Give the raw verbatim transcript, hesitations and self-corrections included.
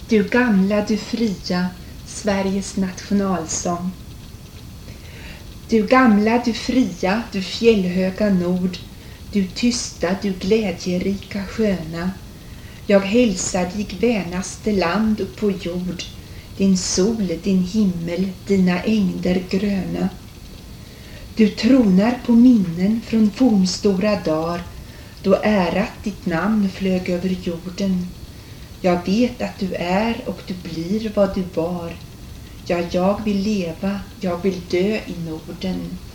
Du gamla, du fria, Sveriges nationalsång. Du gamla, du fria, du fjällhöga nord, du tysta, du glädjerika sköna. Jag hälsar dig vänaste land upp på jord, din sol, din himmel, dina ängder gröna. Du tronar på minnen från fornstora dagar, då ärat ditt namn flög över jorden. Jag vet att du är och du blir vad du var. Ja, jag vill leva, jag vill dö i Norden.